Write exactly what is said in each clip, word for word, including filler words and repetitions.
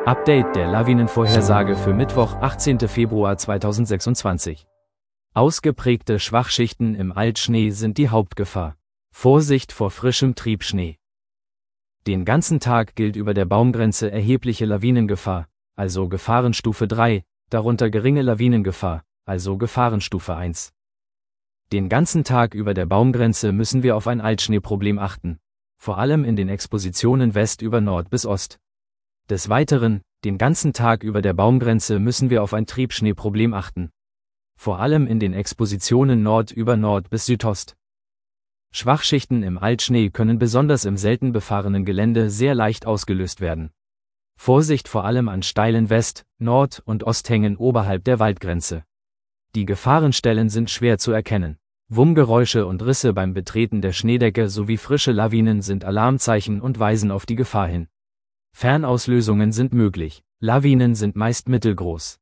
Update der Lawinenvorhersage für Mittwoch, achtzehnten Februar zweitausendsechsundzwanzig. Ausgeprägte Schwachschichten im Altschnee sind die Hauptgefahr. Vorsicht vor frischem Triebschnee. Den ganzen Tag gilt über der Baumgrenze erhebliche Lawinengefahr, also Gefahrenstufe drei, darunter geringe Lawinengefahr, also Gefahrenstufe eins. Den ganzen Tag über der Baumgrenze müssen wir auf ein Altschneeproblem achten, vor allem in den Expositionen West über Nord bis Ost. Des Weiteren, den ganzen Tag über der Baumgrenze müssen wir auf ein Triebschneeproblem achten, vor allem in den Expositionen Nord über Nord bis Südost. Schwachschichten im Altschnee können besonders im selten befahrenen Gelände sehr leicht ausgelöst werden. Vorsicht vor allem an steilen West-, Nord- und Osthängen oberhalb der Waldgrenze. Die Gefahrenstellen sind schwer zu erkennen. Wummgeräusche und Risse beim Betreten der Schneedecke sowie frische Lawinen sind Alarmzeichen und weisen auf die Gefahr hin. Fernauslösungen sind möglich, Lawinen sind meist mittelgroß.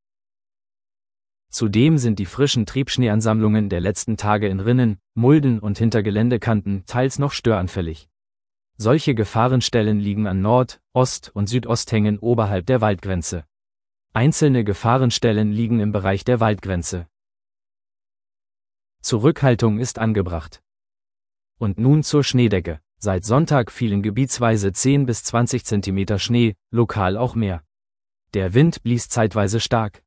Zudem sind die frischen Triebschneeansammlungen der letzten Tage in Rinnen, Mulden und hinter Geländekanten teils noch störanfällig. Solche Gefahrenstellen liegen an Nord-, Ost- und Südosthängen oberhalb der Waldgrenze. Einzelne Gefahrenstellen liegen im Bereich der Waldgrenze. Zurückhaltung ist angebracht. Und nun zur Schneedecke. Seit Sonntag fielen gebietsweise zehn bis zwanzig Zentimeter Schnee, lokal auch mehr. Der Wind blies zeitweise stark.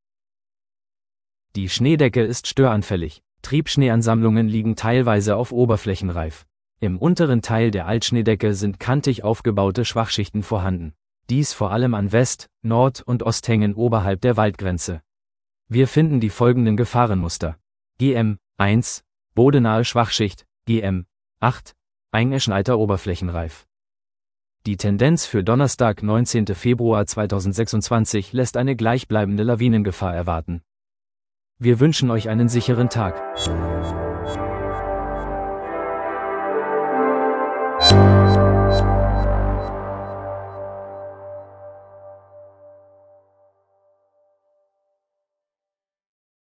Die Schneedecke ist störanfällig. Triebschneeansammlungen liegen teilweise auf Oberflächenreif. Im unteren Teil der Altschneedecke sind kantig aufgebaute Schwachschichten vorhanden. Dies vor allem an West-, Nord- und Osthängen oberhalb der Waldgrenze. Wir finden die folgenden Gefahrenmuster. G M eins, bodenahe Schwachschicht, G M acht, eingeschneiter Oberflächenreif. Die Tendenz für Donnerstag, neunzehnten Februar zweitausendsechsundzwanzig lässt eine gleichbleibende Lawinengefahr erwarten. Wir wünschen euch einen sicheren Tag.